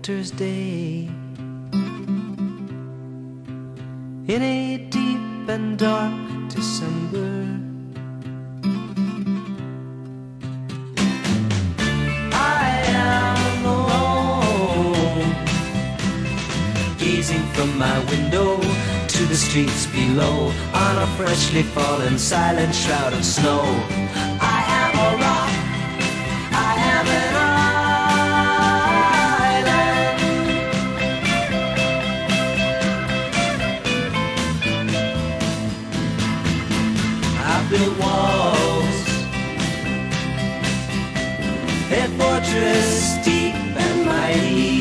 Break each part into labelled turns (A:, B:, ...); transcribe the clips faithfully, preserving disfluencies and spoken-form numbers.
A: winter's day. In a deep and dark December, I am alone, gazing from my window to the streets below, on a freshly fallen silent shroud of snow. I am a rock, I am an island. I built walls, a fortress deep and mighty,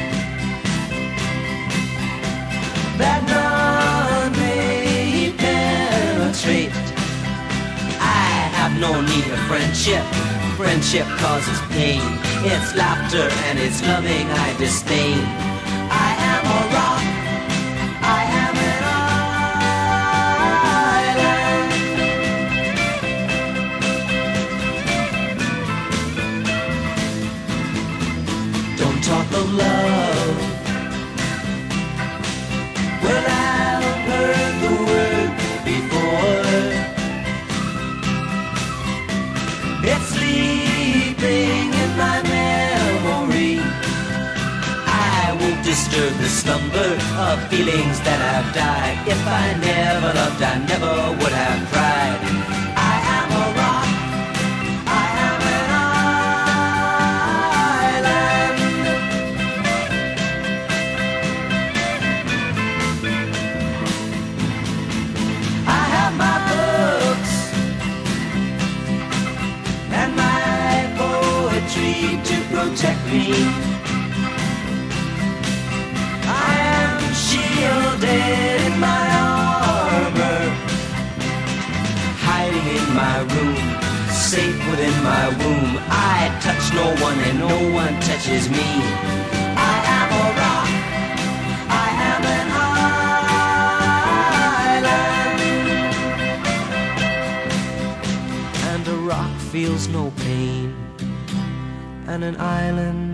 A: that none may penetrate. I have no need of friendship. Friendship causes pain. It's laughter and it's loving I disdain. I am a rock, I am an island. Don't talk of love, well, I've heard the word before. It's sleeping in my memory. I won't disturb the slumber of feelings that have died. If I never loved, I never would have cried. I am a rock, I am an island. I have my books and my poetry to protect me. I am shielded in my armor, hiding in my room, safe within my womb. I touch no one and no one touches me. I am a rock, I am an island. And a rock feels no pain, and an island